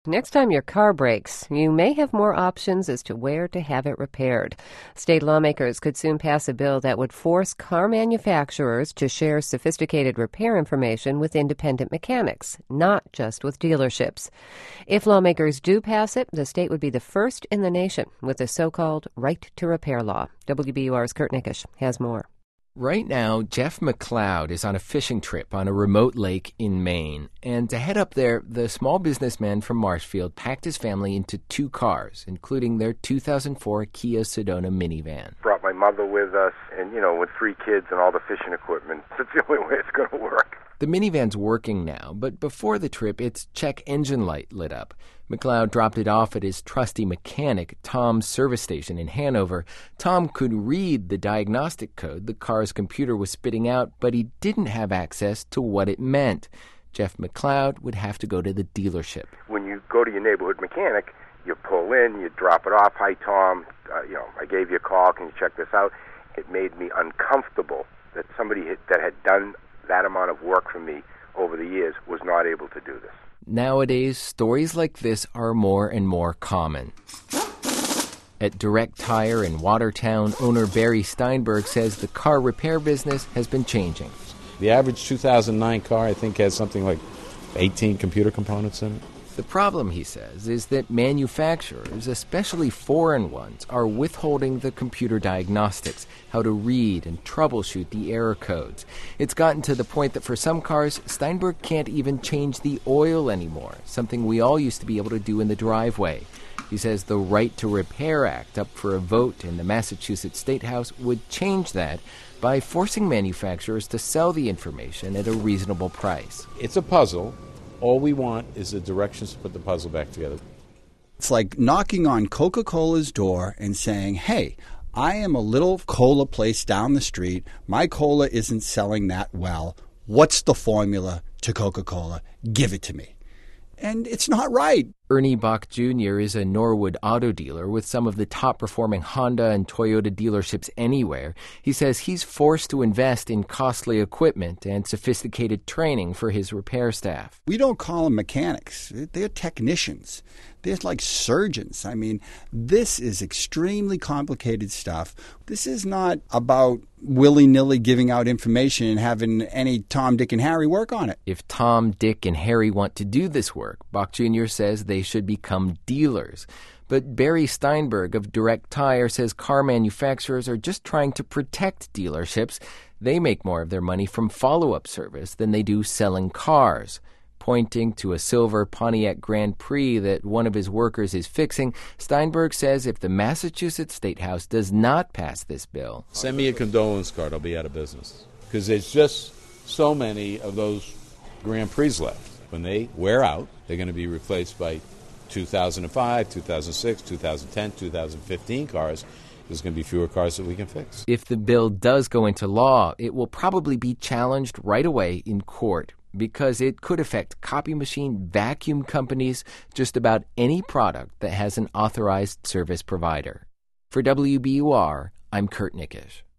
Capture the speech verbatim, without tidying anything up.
Next time your car breaks, you may have more options as to where to have it repaired. State lawmakers could soon pass a bill that would force car manufacturers to share sophisticated repair information with independent mechanics, not just with dealerships. If lawmakers do pass it, the state would be the first in the nation with the so-called right to repair law. W B U R's Kurt Nickish has more. Right now, Jeff McLeod is on a fishing trip on a remote lake in Maine. And to head up there, the small businessman from Marshfield packed his family into two cars, including their two thousand four Kia Sedona minivan. Brought my mother with us, and, you know, with three kids and all the fishing equipment. That's the only way it's going to work. The minivan's working now, but before the trip, its check engine light lit up. McLeod dropped it off at his trusty mechanic, Tom's service station in Hanover. Tom could read the diagnostic code the car's computer was spitting out, but he didn't have access to what it meant. Jeff McLeod would have to go to the dealership. When you go to your neighborhood mechanic, you pull in, you drop it off. Hi, Tom. Uh, you know, I gave you a call. Can you check this out? It made me uncomfortable that somebody had, that had done that amount of work for me over the years was not able to do this. Nowadays, stories like this are more and more common. At Direct Tire in Watertown, owner Barry Steinberg says the car repair business has been changing. The average two thousand nine car, I think, has something like eighteen computer components in it. The problem, he says, is that manufacturers, especially foreign ones, are withholding the computer diagnostics, how to read and troubleshoot the error codes. It's gotten to the point that for some cars, Steinberg can't even change the oil anymore, something we all used to be able to do in the driveway. He says the Right to Repair Act, up for a vote in the Massachusetts State House, would change that by forcing manufacturers to sell the information at a reasonable price. It's a puzzle. All we want is the directions to put the puzzle back together. It's like knocking on Coca-Cola's door and saying, hey, I am a little cola place down the street. My cola isn't selling that well. What's the formula to Coca-Cola? Give it to me. And it's not right. Ernie Bach Junior is a Norwood auto dealer with some of the top-performing Honda and Toyota dealerships anywhere. He says he's forced to invest in costly equipment and sophisticated training for his repair staff. We don't call them mechanics. They're technicians. They're like surgeons. I mean, this is extremely complicated stuff. This is not about willy-nilly giving out information and having any Tom, Dick, and Harry work on it. If Tom, Dick, and Harry want to do this work, Bach Junior says they should become dealers. But Barry Steinberg of Direct Tire says car manufacturers are just trying to protect dealerships. They make more of their money from follow-up service than they do selling cars. Pointing to a silver Pontiac Grand Prix that one of his workers is fixing, Steinberg says if the Massachusetts State House does not pass this bill... Send me a condolence card, I'll be out of business. Because there's just so many of those Grand Prix left. When they wear out, they're going to be replaced by two thousand five, two thousand six, two thousand ten, two thousand fifteen cars. There's going to be fewer cars that we can fix. If the bill does go into law, it will probably be challenged right away in court because it could affect copy machine vacuum companies, just about any product that has an authorized service provider. For W B U R, I'm Kurt Nickish.